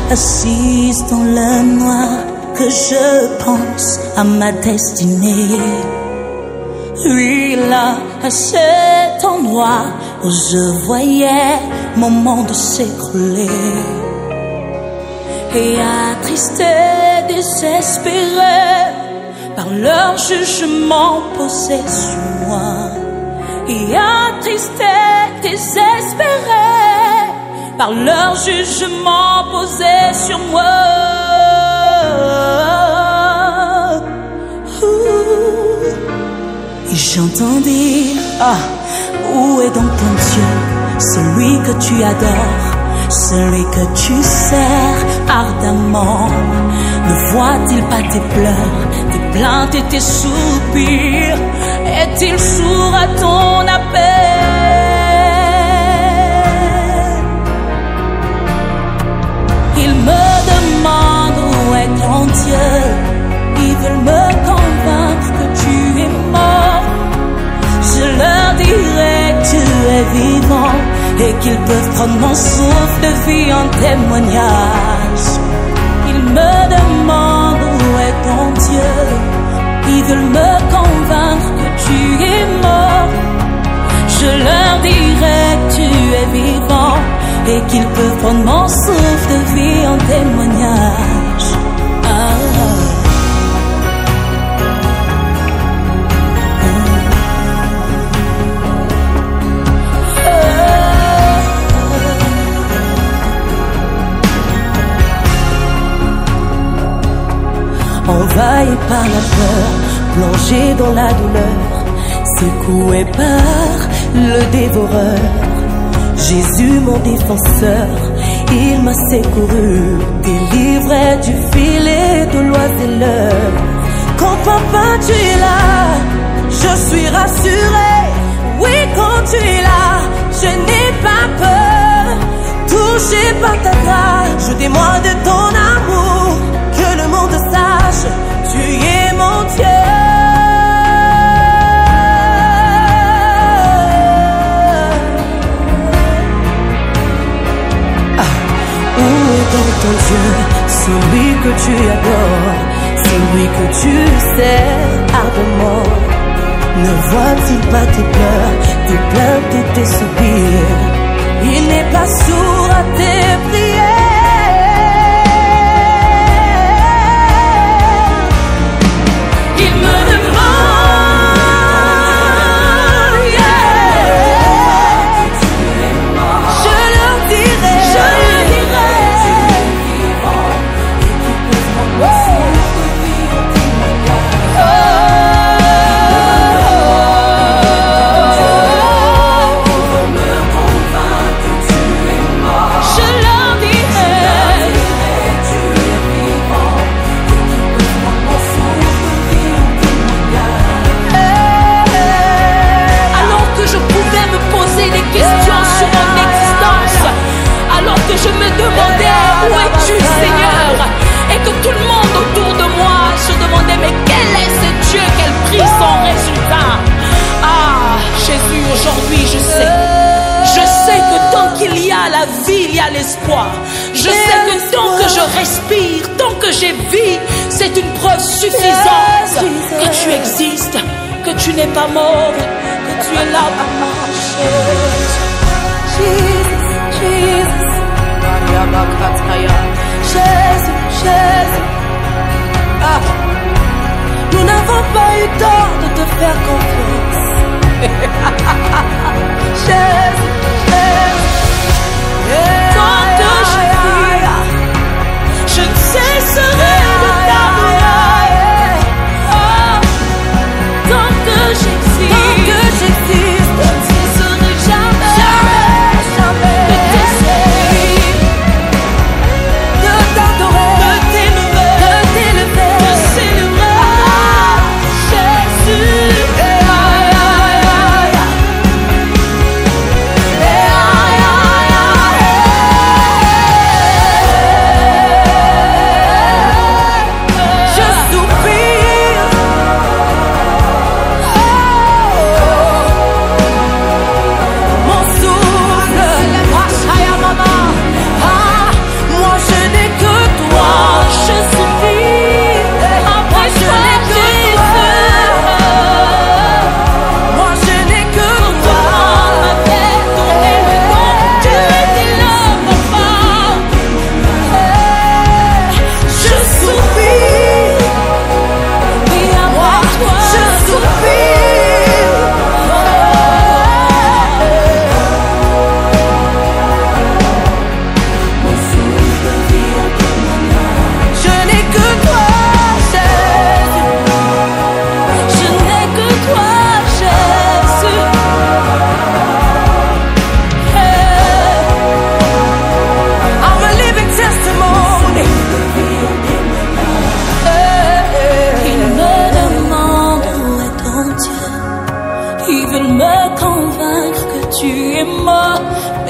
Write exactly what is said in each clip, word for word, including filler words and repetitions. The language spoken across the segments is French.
assise dans le noir, que je pense à ma destinée. Oui, là, à cet endroit où je voyais mon monde s'écrouler. Et attristé, désespéré par leur jugement posé sur moi. Et attristé, désespéré par leur jugement posé sur moi. Et j'entends dire, ah, où est donc ton Dieu, celui que tu adores, celui que tu sers ardemment? Ne voit-il pas tes pleurs, tes plaintes et tes soupirs? Est-il sourd à ton appel? Ils me demandent où est ton Dieu. Ils veulent me convaincre que tu es mort. Je leur dirai que tu es vivant et qu'ils peuvent prendre mon souffle de vie en témoignage. Ils me demandent où est ton Dieu. Ils veulent me convaincre que tu es mort. Je leur dirai que tu es vivant et qu'ils peuvent prendre mon souffle de vie en témoignage. Ah. Envahi par la peur, plongé dans la douleur, secoué par le dévoreur. Jésus mon défenseur, il m'a secouru, délivré du filet de l'oiseleur. Quand papa tu es là, je suis rassuré. Oui, quand tu es là, je n'ai pas peur. Touché par ta grâce, je témoigne de ton amour. Que le monde sache, tu es mon Dieu. Ah, où est donc ton Dieu, celui que tu adores, celui que tu sers ardemment? Ne voit-il pas tes pleurs, tes plaintes et tes soupirs? Il n'est pas sourd à tes prières. L'espoir. Je sais que tant que je respire, tant que j'ai vie, c'est une preuve suffisante que tu existes, que tu n'es pas mort, que tu es là pour marcher. Jesus, Jesus, Jésus, Jésus. Ah, nous n'avons pas eu tort de te faire confiance. Jésus, Jésus. Tant que je vis, je ne cesserai de t'adorer. Oh, tant que j'existe, tant que j'existe, je ne cesserai jamais, jamais, jamais de t'essayer, de t'adorer, de t'élever, de t'élever, de célébrer. Ah, Jésus.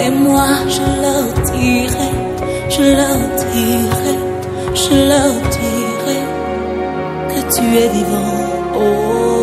Et moi je leur dirai, je leur dirai, je leur dirai que tu es vivant. Oh.